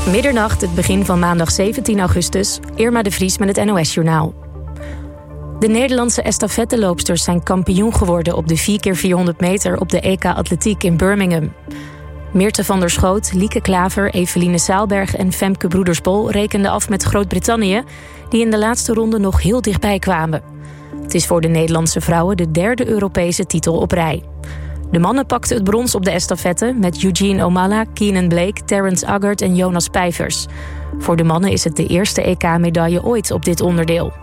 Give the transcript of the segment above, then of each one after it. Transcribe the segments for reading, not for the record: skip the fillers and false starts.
Middernacht, het begin van maandag 17 augustus. Irma de Vries met het NOS-journaal. De Nederlandse estafetteloopsters zijn kampioen geworden op de 4x400 meter op de EK Atletiek in Birmingham. Meerte van der Schoot, Lieke Klaver, Eveline Saalberg en Femke Broedersbol rekenden af met Groot-Brittannië, die in de laatste ronde nog heel dichtbij kwamen. Het is voor de Nederlandse vrouwen de derde Europese titel op rij. De mannen pakten het brons op de estafette met Eugene Omala, Keenan Blake, Terrence Aggert en Jonas Pijvers. Voor de mannen is het de eerste EK-medaille ooit op dit onderdeel.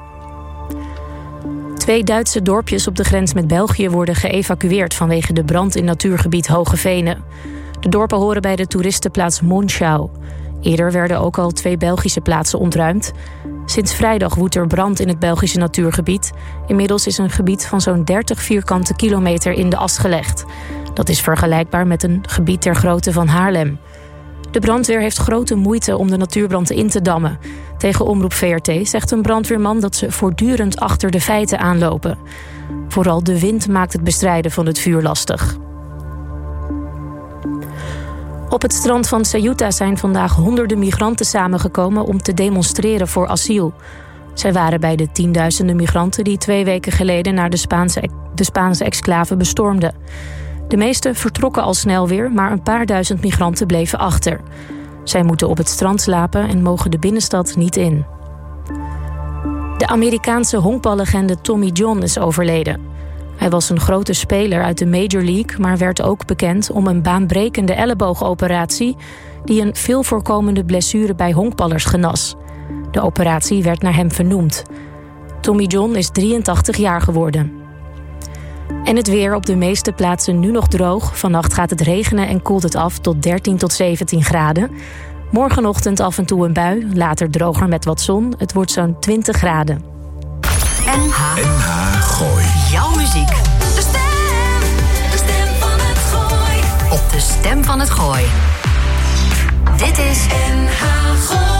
2 Duitse dorpjes op de grens met België worden geëvacueerd vanwege de brand in natuurgebied Hoge Venen. De dorpen horen bij de toeristenplaats Monschau. Eerder werden ook al 2 Belgische plaatsen ontruimd. Sinds vrijdag woedt er brand in het Belgische natuurgebied. Inmiddels is een gebied van zo'n 30 vierkante kilometer in de as gelegd. Dat is vergelijkbaar met een gebied ter grootte van Haarlem. De brandweer heeft grote moeite om de natuurbrand in te dammen. Tegen Omroep VRT zegt een brandweerman dat ze voortdurend achter de feiten aanlopen. Vooral de wind maakt het bestrijden van het vuur lastig. Op het strand van Ceuta zijn vandaag honderden migranten samengekomen om te demonstreren voor asiel. Zij waren bij de tienduizenden migranten die 2 weken geleden naar de Spaanse exclave bestormden. De meeste vertrokken al snel weer, maar een paar duizend migranten bleven achter. Zij moeten op het strand slapen en mogen de binnenstad niet in. De Amerikaanse honkballegende Tommy John is overleden. Hij was een grote speler uit de Major League, maar werd ook bekend om een baanbrekende elleboogoperatie die een veel voorkomende blessure bij honkballers genas. De operatie werd naar hem vernoemd. Tommy John is 83 jaar geworden. En het weer op de meeste plaatsen nu nog droog. Vannacht gaat het regenen en koelt het af tot 13 tot 17 graden. Morgenochtend af en toe een bui, later droger met wat zon. Het wordt zo'n 20 graden. NH Gooi. Jouw muziek. De stem van het Gooi. Op de stem van het Gooi. Dit is NH Gooi.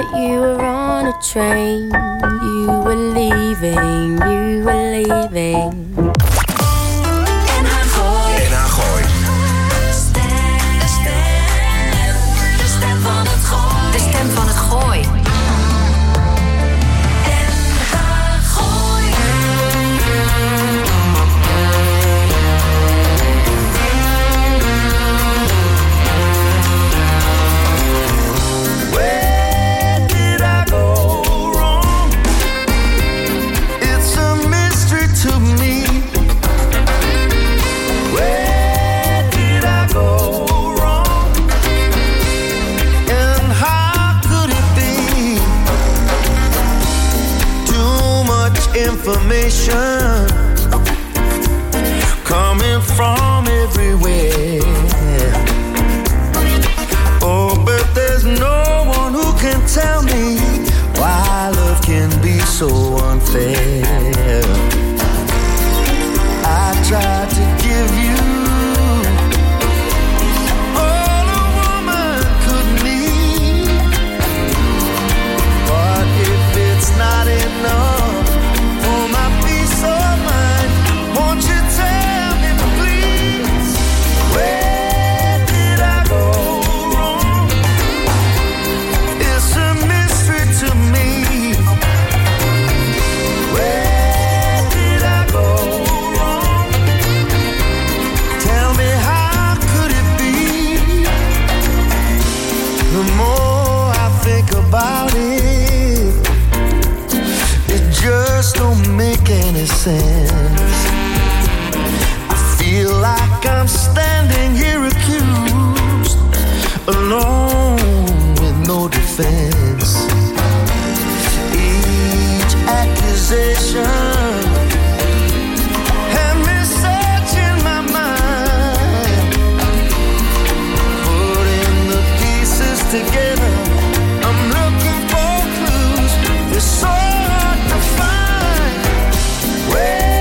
You were on a train, you were leaving, you were leaving. De stem van het Gooi. Where did I go wrong? It's a mystery to me. Where did I go wrong? And how could it be? Too much information coming from everywhere. Oh, but there's no one who can tell me why love can be so unfair. I tried to give you all a woman could need, but if it's not enough for my peace of mind, won't you tell me please, where did I go wrong? It's a mystery to me. Where did I go wrong? Tell me, how could it be? The more I think about it, it just don't make any sense. I feel like I'm standing here accused, alone with no defense. Each accusation had me searching my mind, putting the pieces together. I'm looking for clues. It's so hard to find. Where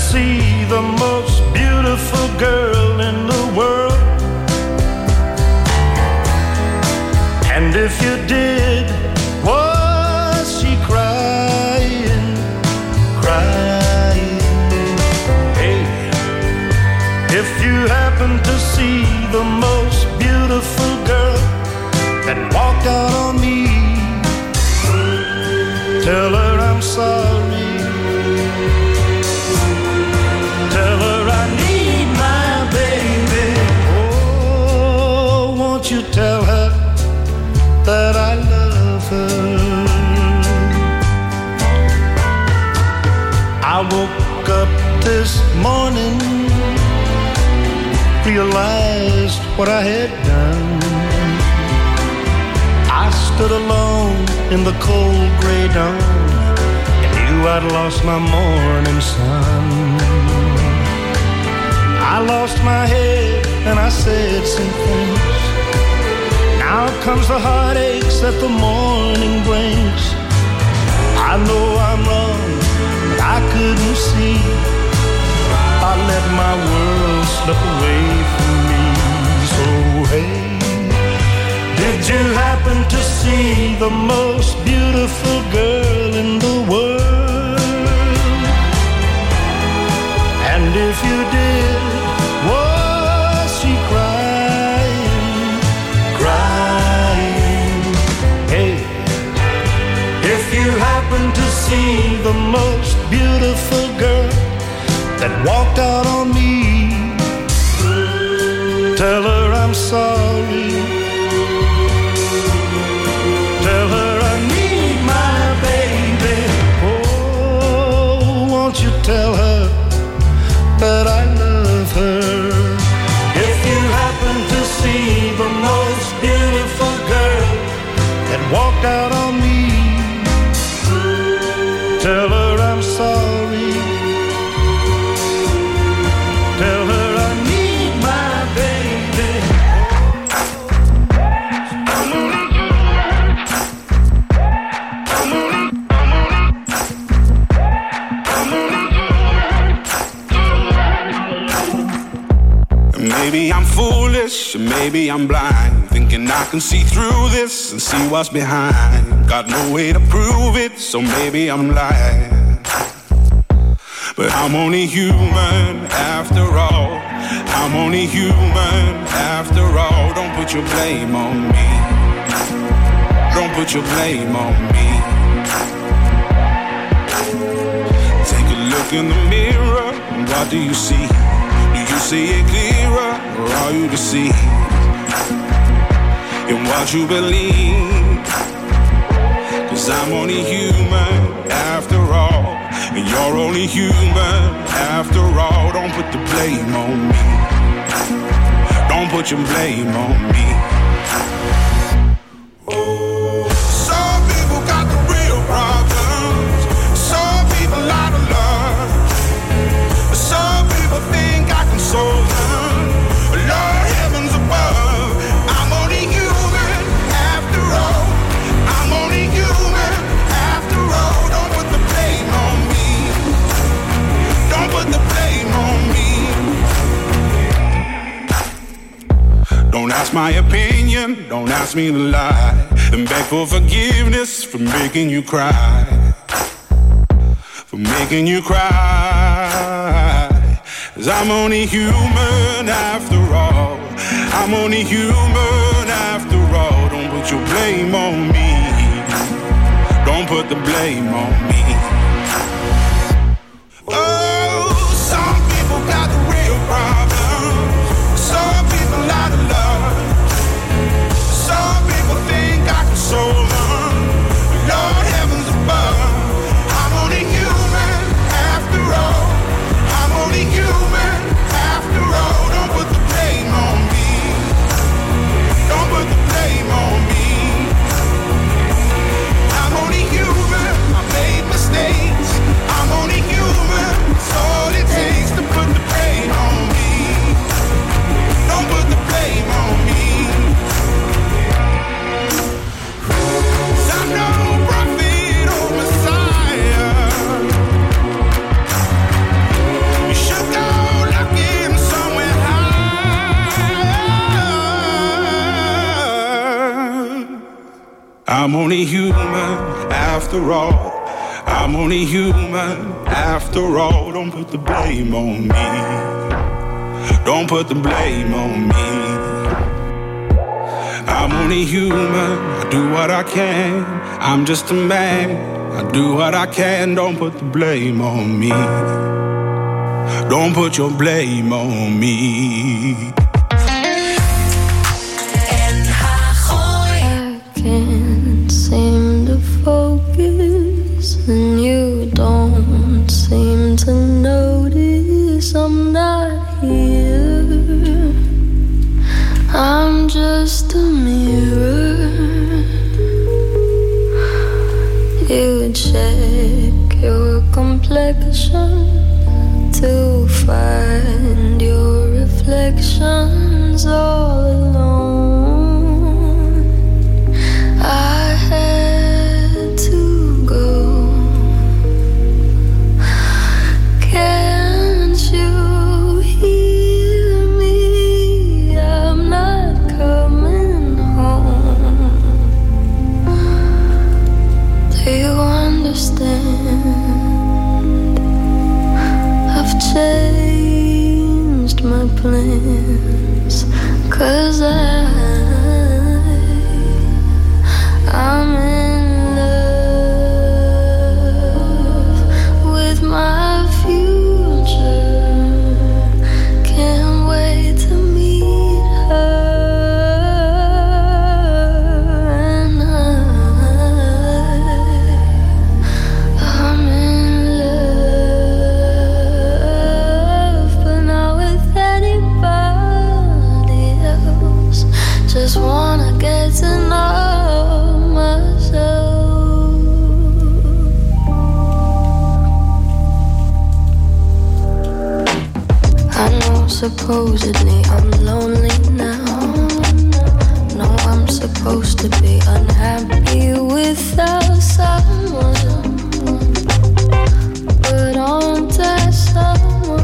see the most beautiful girl in the world? And if you did, was she crying, crying? Hey, if you happen to see the most beautiful girl that walked out on me, tell her I'm sorry. Tell her I need my baby. Oh, won't you tell her that I love her? I woke up this morning, realized what I had done. I stood alone in the cold gray dawn and knew I'd lost my morning sun. I lost my head and I said some things. Now comes the heartaches that the morning brings. I know I'm wrong, but I couldn't see. I let my world slip away from me. So hey, did you happen to see the most beautiful girl in the world? And if you did, was she crying, crying? Hey, if you happen to see the most beautiful girl that walked out on me, tell her I'm sorry. Tell her I need my baby. Oh, won't you tell her that I love her? If you happen to see the most beautiful girl that walked out on me, tell her I'm sorry. Tell her I need my baby. Maybe I'm foolish, maybe I'm blind, thinking I can see through this and see what's behind. Got no way to prove it, so maybe I'm lying. But I'm only human after all. I'm only human after all. Don't put your blame on me. Don't put your blame on me. Take a look in the mirror, what do you see? Do you see it clearer, or are you deceived in what you believe? 'Cause I'm only human after all, and you're only human after all. Don't put the blame on me. Don't put your blame on me. Some people got the real problems. Some people out of love. Some people think I can solve them. Lord, heavens above, I'm only human after all. I'm only human after all. Don't put the blame on me. Don't put the blame on me. Don't ask my opinion, don't ask me to lie, and beg for forgiveness for making you cry. For making you cry. 'Cause I'm only human after all. I'm only human after all. Don't put your blame on me. Don't put the blame on me. Oh, some people got the real problems. Some people out of love. Some people think I can solve them. Lord, heavens above, I'm only human after all. I'm only human after all. Don't put the blame on me. Don't put the blame on me. I'm only human, I made mistakes. I'm only human, I'm only human after all. I'm only human after all. Don't put the blame on me. Don't put the blame on me. I'm only human, I do what I can. I'm just a man, I do what I can. Don't put the blame on me. Don't put your blame on me. I can't seem to focus, and you don't seem to notice I'm not here. I'm just a mirror. You check your complexion to find your reflections all alone. I had to go. Can't you hear me? I'm not coming home. Do you understand? I've changed my plans, 'cause I'm in love with my future. Can't wait to meet her, and I'm in love, but not with anybody else. Just wanna get to know myself. I know supposedly I'm lonely now. No, I'm supposed to be unhappy without someone, but aren't I someone?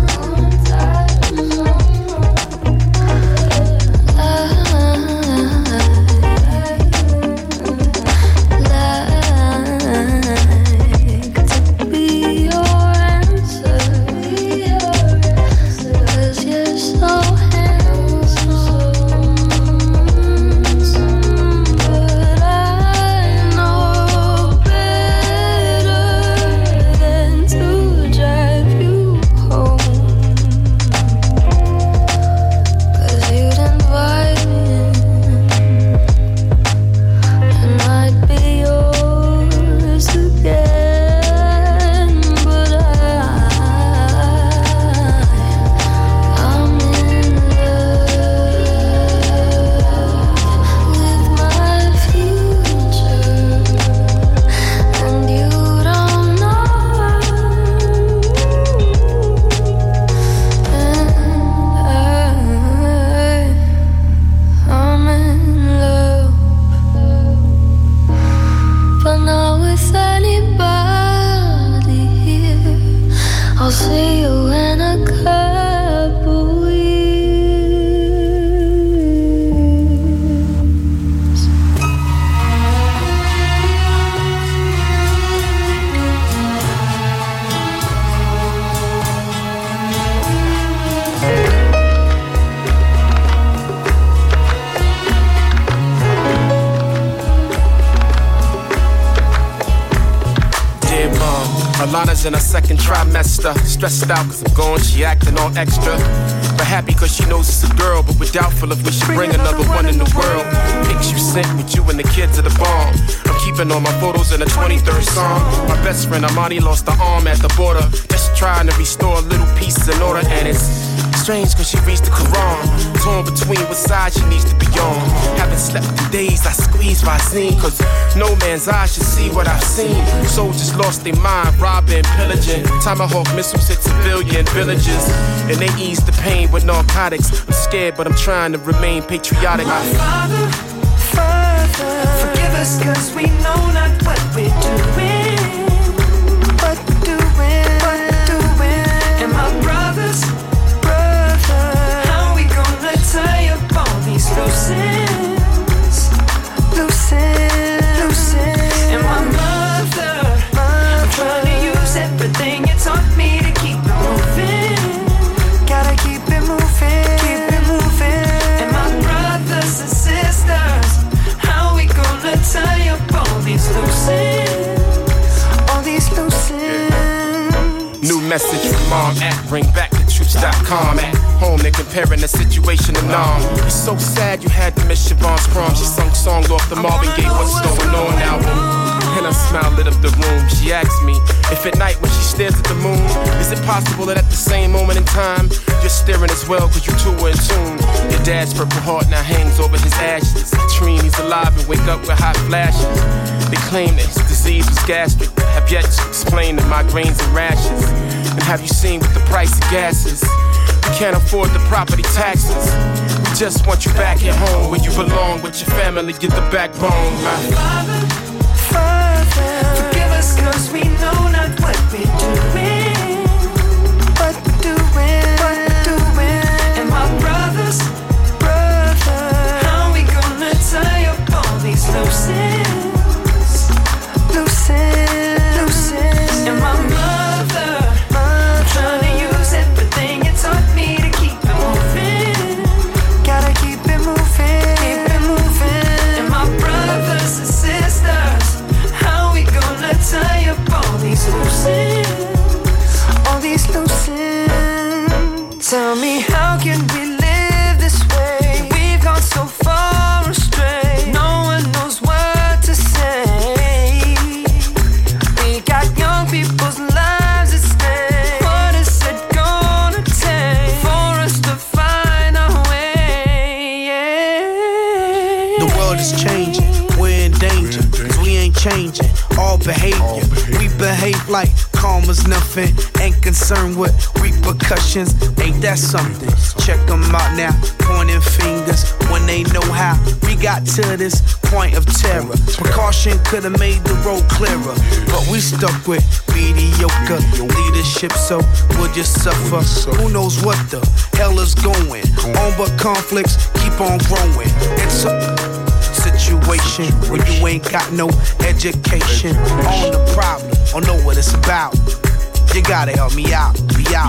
Alana's in her second trimester. Stressed out cause I'm gone, she acting all extra. But happy cause she knows it's a girl. But we're doubtful if we should bring another one in the world. Pics you sent with you and the kids at the bomb. I'm keeping all my photos in the 23rd song. My best friend Amani lost her arm at the border. Just trying to restore a little peace and order. And it's strange cause she reads the Quran. Torn between what side she needs to be on. Haven't slept in days, I squeeze Visine. Cause no man's eyes should see what I've seen. Soldiers lost their mind, robbing, pillaging. Tomahawk missiles hit civilian villages. And they ease the pain with narcotics. I'm scared but I'm trying to remain patriotic. My Father, forgive us cause we know not what we're doing. And my brothers, how we gonna tie up all these loose ends? Loose ends. message from mom at bringbackthetroops.com. At home, they're comparing the situation to Nam. It's so sad you had to miss Siobhan's prom. She sung songs off the Marvin Gaye What's Going On album. And her smile lit up the room. She asked me if at night when she stares at the moon, is it possible that at the same moment in time you're staring as well, cause you two were in tune. Your dad's Purple Heart now hangs over his ashes. Katrine, he's alive and wake up with hot flashes. They claim that his disease was gastric, but have yet to explain the migraines and rashes. And have you seen what the price of gas is? We can't afford the property taxes. We just want you back at home where you belong with your family, get the backbone, man. Father, forgive us cause we know not what we're doing. What we're doing. And my brothers, how we gonna tie up all these loose ends? And my mother, trying to use everything you taught me to keep it moving. Gotta keep it moving. And my brothers and sisters, how we gonna tie up all these loose ends? Tell me, how can we live this way? We've gone so far astray. No one knows what to say. We got young people's lives at stake. What is it gonna take for us to find our way? The world is changing, we're in danger, cause we ain't changing all behavior. We behave like karma's nothing, ain't concerned with repercussions. Ain't that something? Check them out now, pointing fingers when they know how we got to this point of terror. Precaution could've made the road clearer, but we stuck with mediocre leadership, so we'll just suffer. Who knows what the hell is going on, but conflicts keep on growing. It's a situation where you ain't got no education on the problem or know what it's about. You gotta help me out, me out.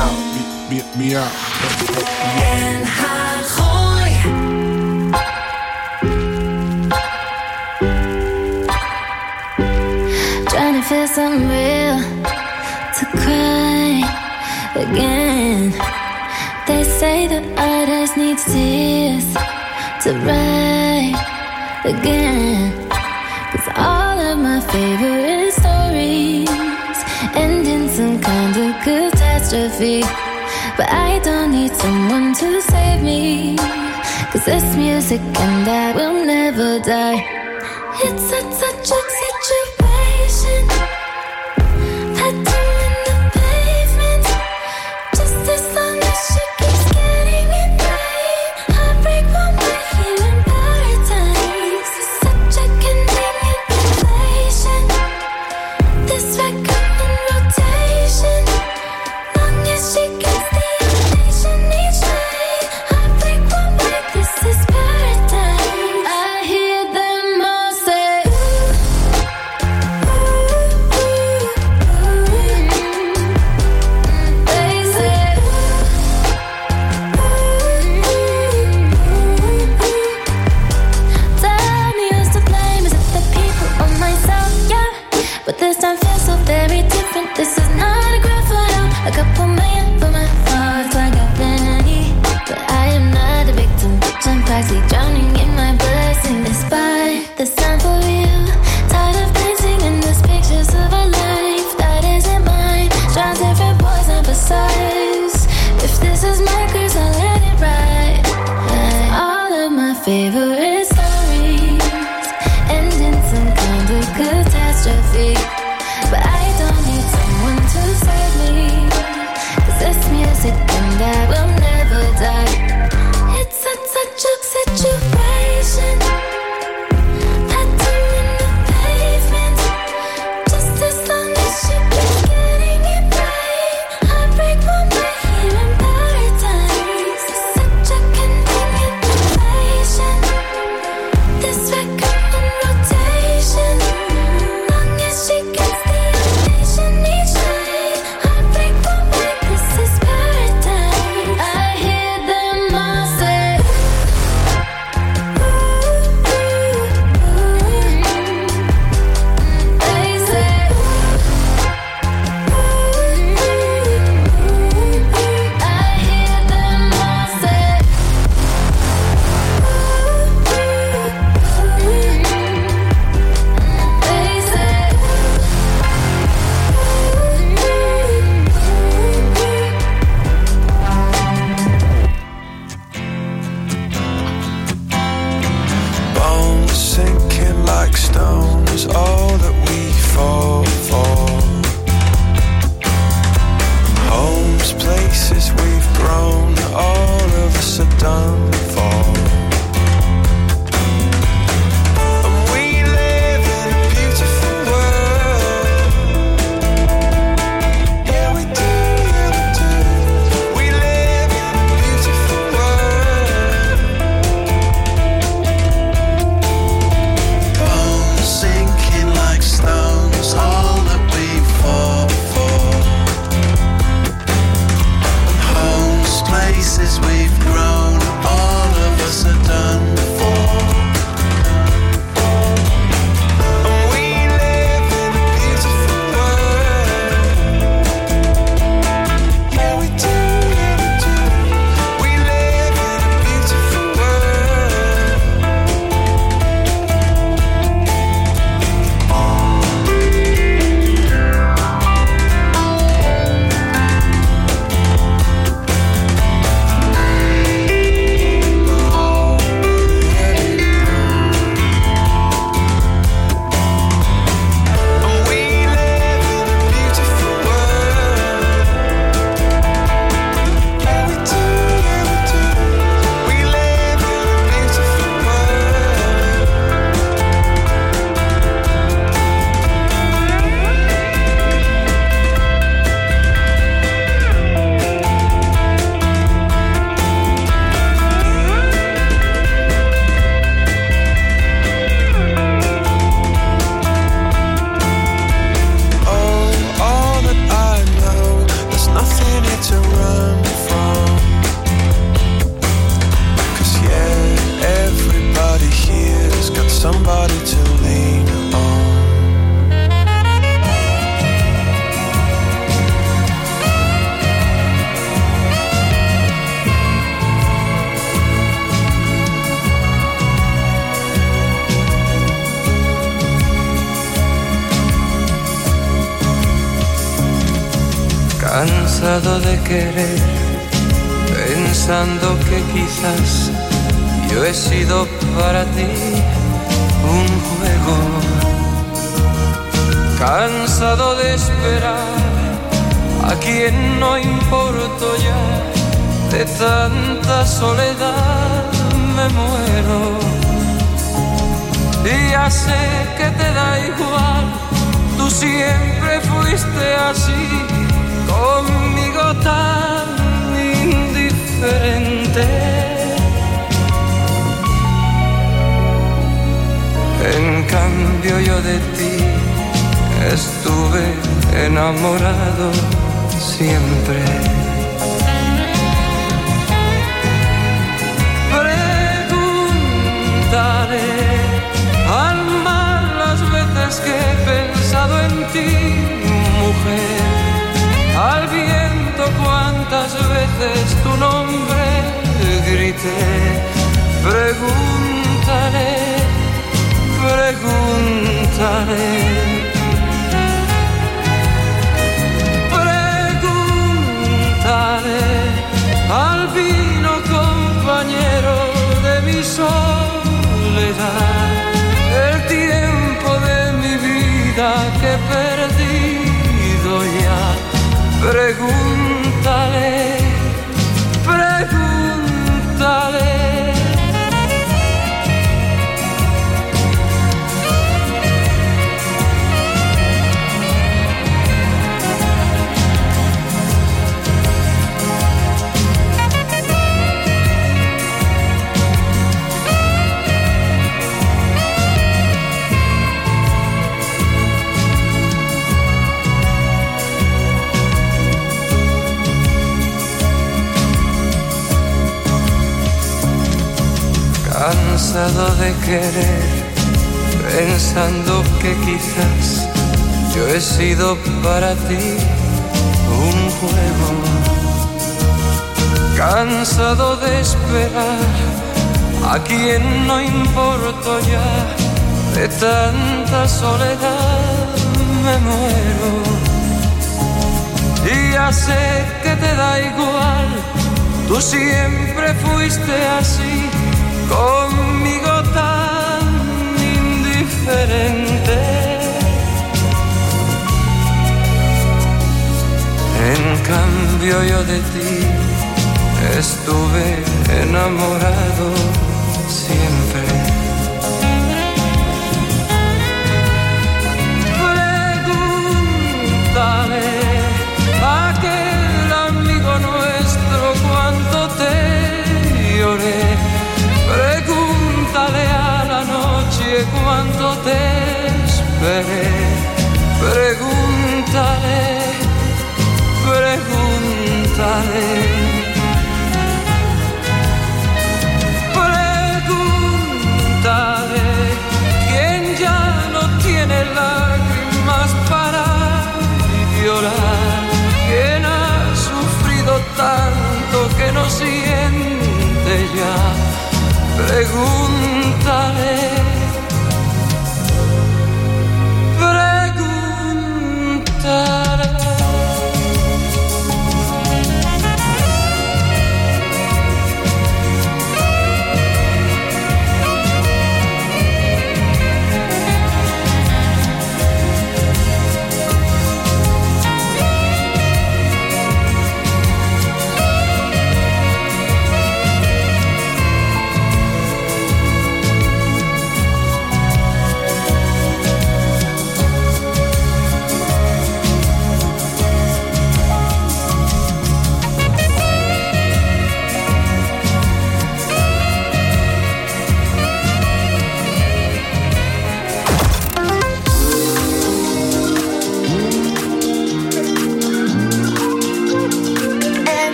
Trying to feel something real to cry again. They say that artists need tears to write again. Cause all of my favorite stories end in some kind of catastrophe. But I don't need someone to save me, cause this music and I will never die. It's such a joke situation. I do in the pavement, just as long as she keeps getting it right. Heartbreak won't break here in paradise. It's such a convenient relation. This record in rotation, long as she gets the ovation each night. Heartbreak won't break, this is paradise. I hear them all say, ooh, ooh, ooh, ooh. They say, ooh, ooh, ooh. Tell me who's to blame, is it the people or myself? Yeah, but this time feels so very different. This is not a grand photo. A couple million for my faults, I got plenty, but I am not a victim. Bitch, I'm practically drowning in my blessing. Despite the sign for real, tired of dancing in these pictures of a life that isn't mine. Trying different boys and besides, if this is my curse, I'll let it ride. All of my favorite stories end in some kind of catastrophe. But I don't need someone to save me, cause this music and I will never die. It's such a situation. I do in the pavement, just as long as she keeps getting it right. Heartbreak won't break here in paradise. It's such a convenient relation. This record in rotation, long as she gets the ovation each night. Heartbreak won't break, this is paradise. I like stones, all that we fall for. Homes, places we've grown, all of us are done for. We've grown, all of us are done for. And we live in a beautiful world. Yeah, we do, yeah, we do. We live in a beautiful somebody to lean on. Cansado de querer, pensando que quizás yo he sido para ti un juego. Cansado de esperar a quien no importo ya, de tanta soledad me muero. Y ya sé que te da igual, tú siempre fuiste así, conmigo tan indiferente. En cambio yo de ti estuve enamorado siempre. Preguntaré al mar las veces que he pensado en ti, mujer, al viento cuántas veces tu nombre grité. Preguntaré, preguntaré, preguntaré al vino compañero de mi soledad, el tiempo de mi vida que he perdido ya. Preguntaré, preguntaré. Cansado de querer, pensando que quizás yo he sido para ti un juego. Cansado de esperar a quien no importo ya, de tanta soledad me muero. Y ya sé que te da igual, tú siempre fuiste así, conmigo tan indiferente. diferente. En cambio yo de ti estuve enamorado siempre. Pregúntale a aquel amigo nuestro cuánto te lloré. Pregúntale a la noche cuánto te esperé. Pregúntale, pregúntale. Pregúntale quién ya no tiene lágrimas para llorar. Quién ha sufrido tanto que no siente ya. Pregúntale, pregúntale.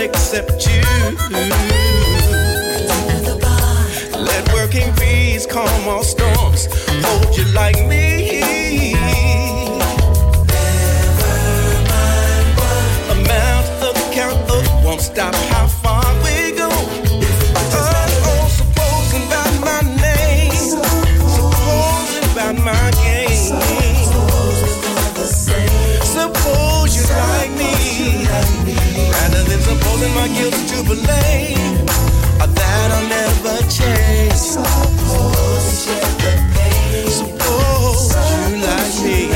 except you. Let working bees calm all storms, hold you like me. Never mind what amount of count of won't stop how far we go. Oh, supposing by my name, supposing by my game. Suppose you like me, rather than supposing my guilt's to blame, or that I'll never change. Suppose you like me.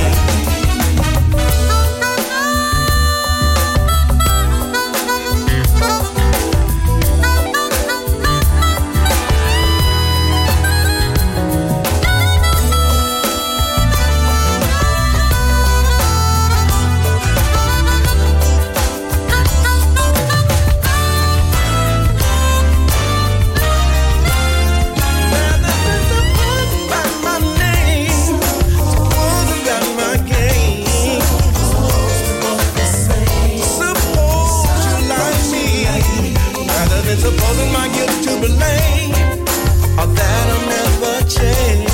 Supposing my guilt to blame, or that I'll never change.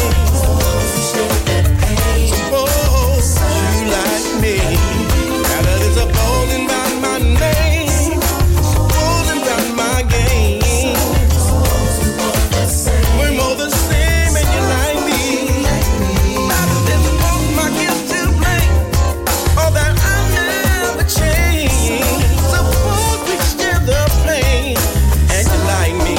Suppose you like me, rather than supposing by my name, supposing by my game. We're more the same and you like me, rather than supposing my guilt to blame, or that I'll never change. Suppose we share the pain. And you like me.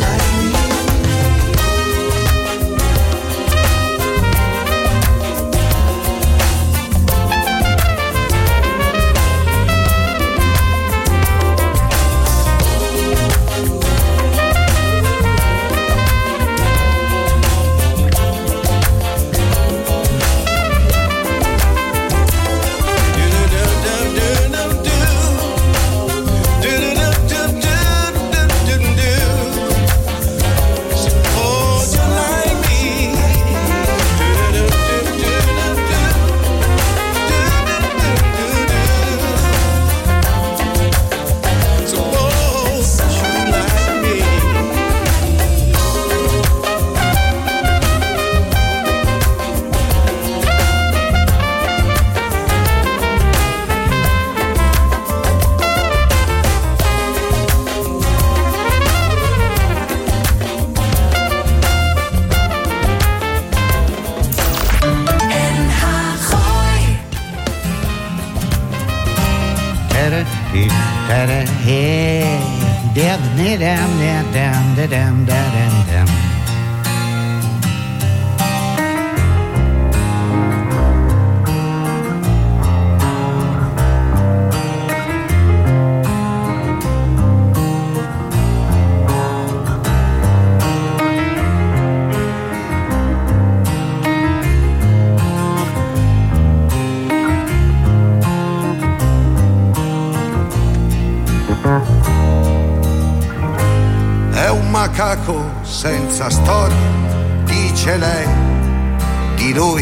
Macaco senza storia, dice lei di lui.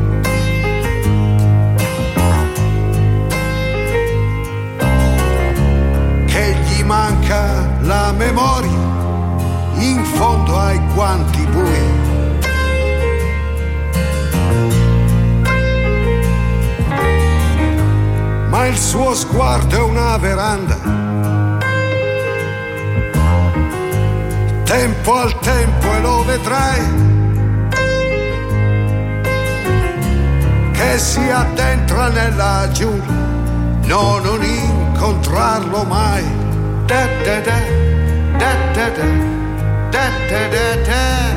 Che gli manca la memoria in fondo ai guanti bui. Ma il suo sguardo è una veranda. Tempo al tempo e lo vedrai che si addentra nella giungla, no, non incontrarlo mai. Da da da, da da da, da da da da.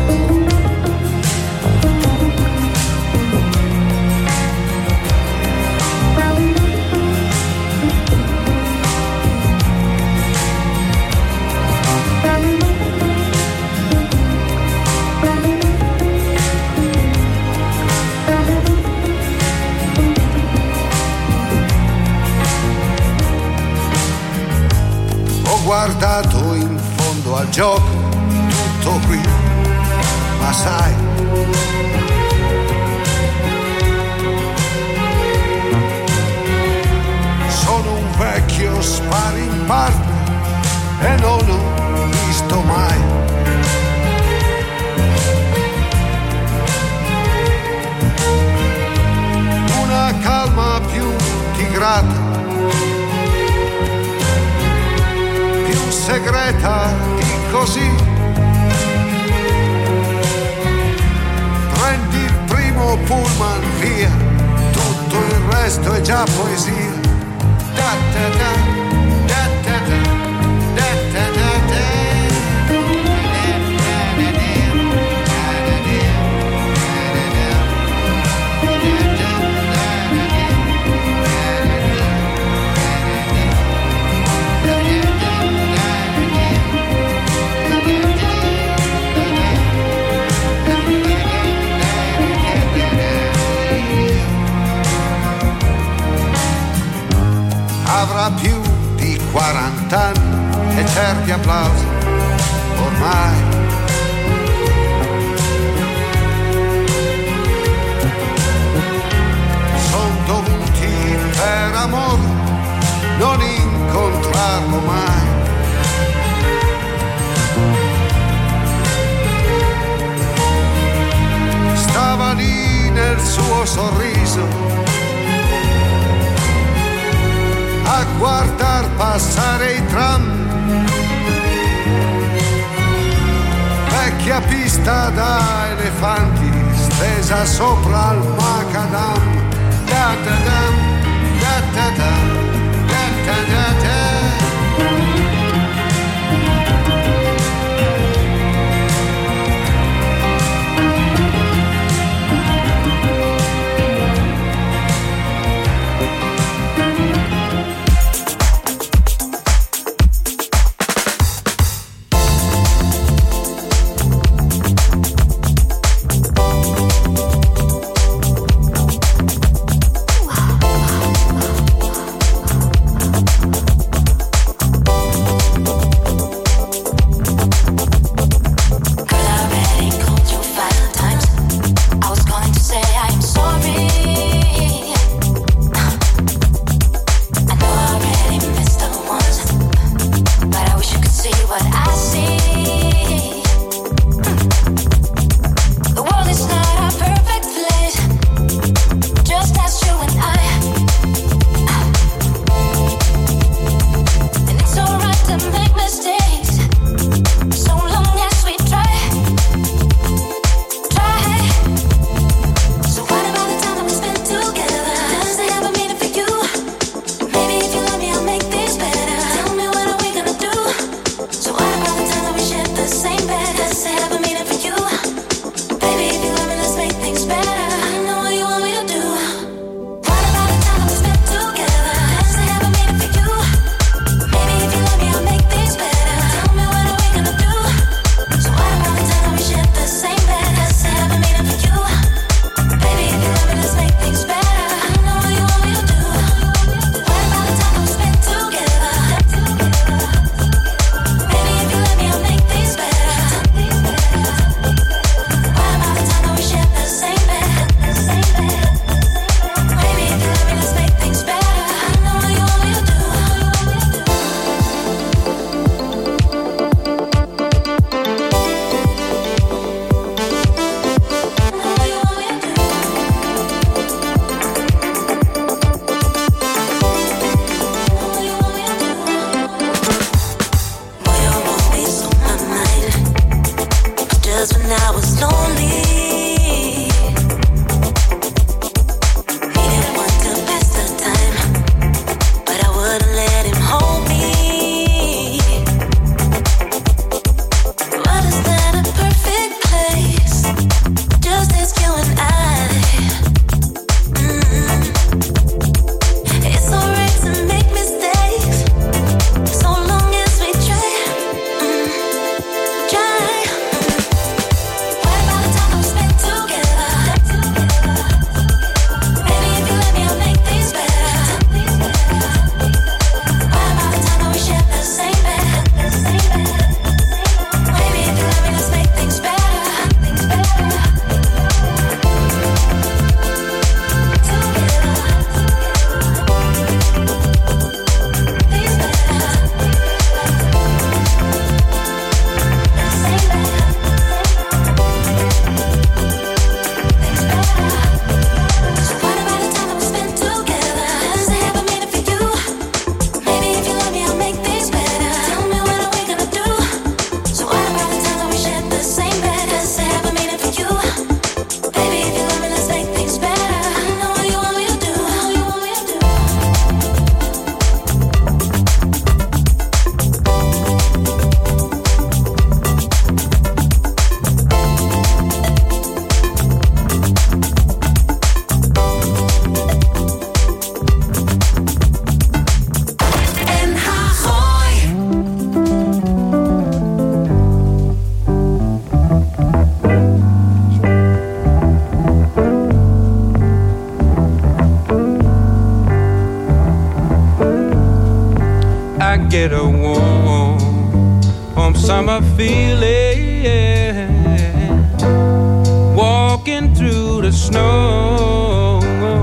Guardato in fondo al gioco, tutto qui, ma sai, sono un vecchio sparing partner e non ho visto mai. Una calma più tigrata, più segreta di così. Prendi il primo pullman, via, tutto il resto è già poesia. Da da da, da da da, da da da da. Avrà più di 40 anni e certi applausi ormai. Son dovuti per amore non incontrarlo mai. Stava lì nel suo sorriso a guardar passare i tram, vecchia pista da elefanti stesa sopra il macadam. Da da da, da da da, da da da da. I get a warm summer feeling, walking through the snow,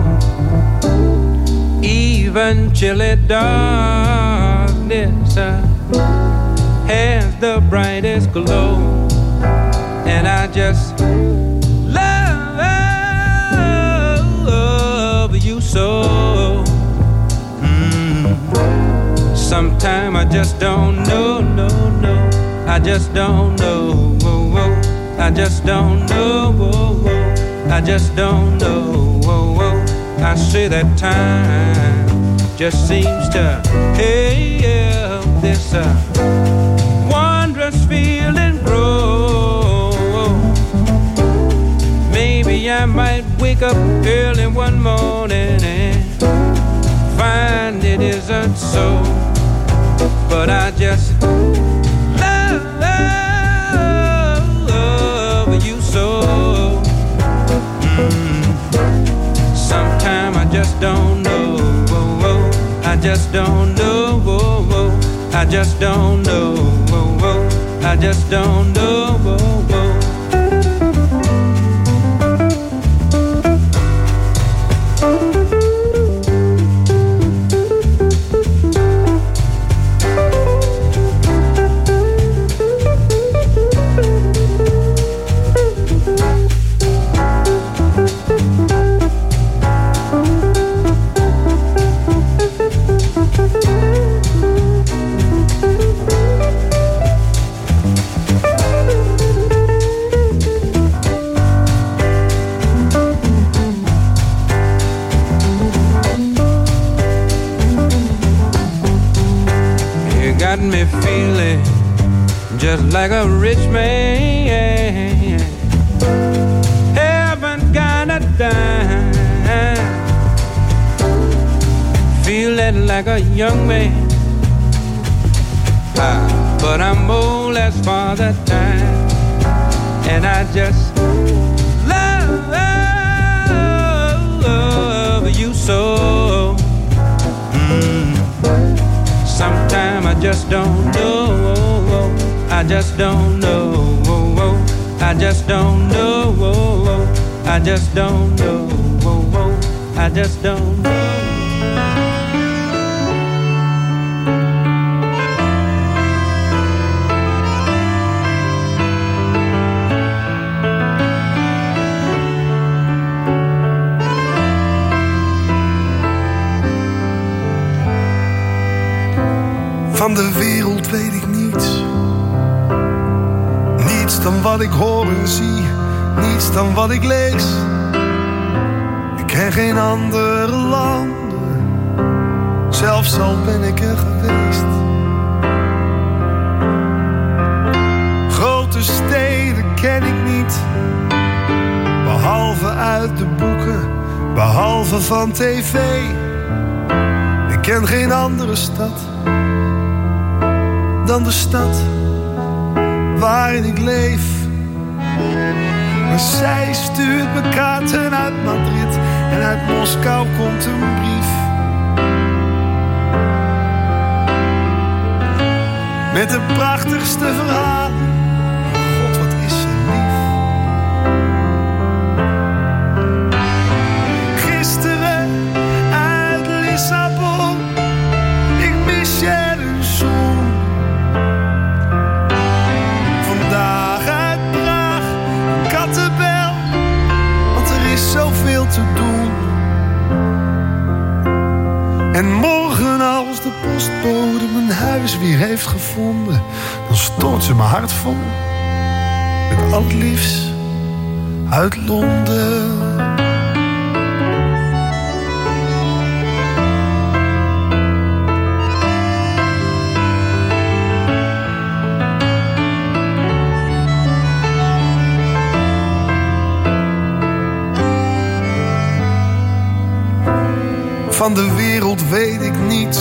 even chilly darkness has the brightest glow, and I just love you so. Sometime I just don't know, no, I just don't know, I just don't know, I just don't know. I say that time just seems to help this wondrous feeling grow. Maybe I might wake up early one morning and find it isn't so, but I just love you so. Sometime I just don't know, I just don't know, I just don't know, I just don't know. Got me feeling just like a rich man, haven't got a dime, feeling like a young man, but I'm old as Father Time, and I just love you so. Sometime I just don't know, I just don't know, I just don't know, I just don't know, I just don't know. Van de wereld weet ik niets. Niets dan wat ik hoor en zie. Niets dan wat ik lees. Ik ken geen andere landen. Zelfs al ben ik er geweest. Grote steden ken ik niet. Behalve uit de boeken. Behalve van tv. Ik ken geen andere stad dan de stad waarin ik leef. Maar zij stuurt me kaarten uit Madrid en uit Moskou komt een brief. Met de prachtigste verhalen. God, wat is ze lief. Gisteren uit Lissabon, ik mis je een zoen. Vandaag uit Praag, Kattenbel, want er is zoveel te doen. En morgen als de postbode mijn huis weer heeft gevonden, dan stort ze mijn hart vol met al het liefst uit Londen. Van de wereld weet ik niets.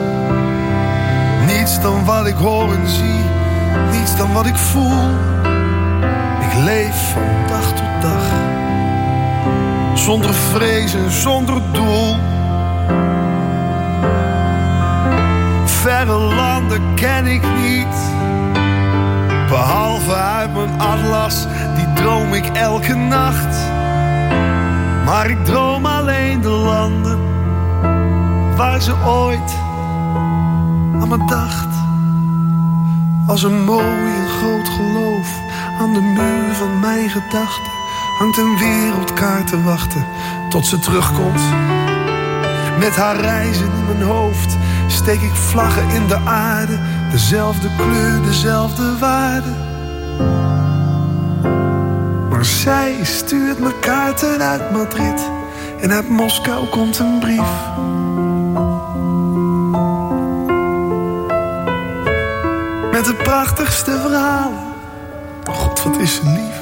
Niets dan wat ik hoor en zie. Niets dan wat ik voel. Ik leef van dag tot dag. Zonder vrees en zonder doel. Verre ander ken ik niet. Behalve uit mijn atlas, die droom ik elke nacht. Maar ik droom alleen de landen waar ze ooit aan me dacht. Als een mooi en groot geloof aan de muur van mijn gedachten hangt een wereldkaart te wachten tot ze terugkomt. Met haar reizen in mijn hoofd steek ik vlaggen in de aarde. Dezelfde kleur, dezelfde waarde. Maar zij stuurt me kaarten uit Madrid en uit Moskou komt een brief. Met de prachtigste verhalen. God, wat is ze lief.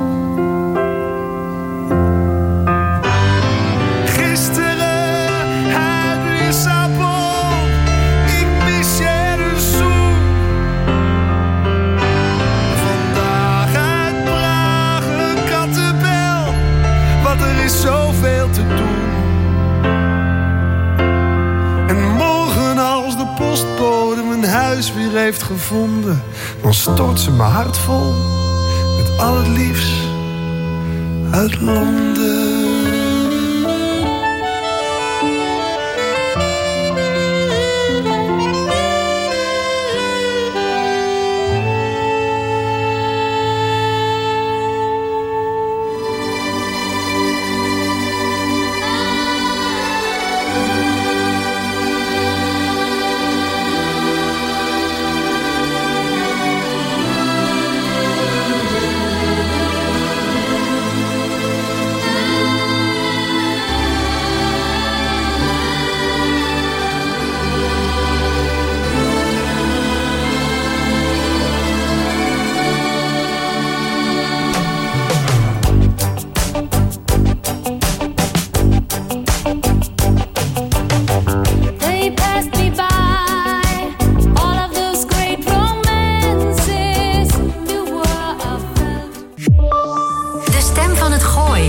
Gisteren uit Lissabon, ik mis je een zoen. Vandaag uit Praag een kattenbel, want er is zoveel te doen. En morgen als de postbode mijn huis weer heeft gevonden, dan stort ze mijn hart vol met al het liefst uit Londen.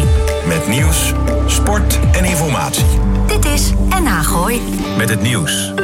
Met het nieuws